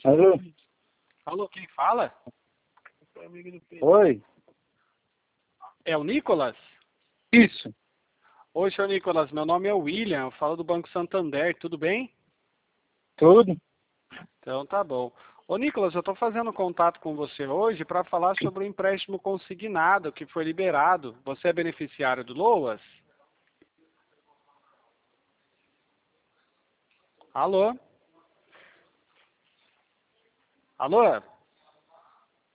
Alô? Alô, quem fala? Oi? É o Nicolas? Isso. Oi, senhor Nicolas, meu nome é William, eu falo do Banco Santander, tudo bem? Tudo? Então tá bom. Ô Nicolas, eu estou fazendo contato com você hoje para falar sobre o empréstimo consignado que foi liberado. Você é beneficiário do LOAS? Alô? Alô?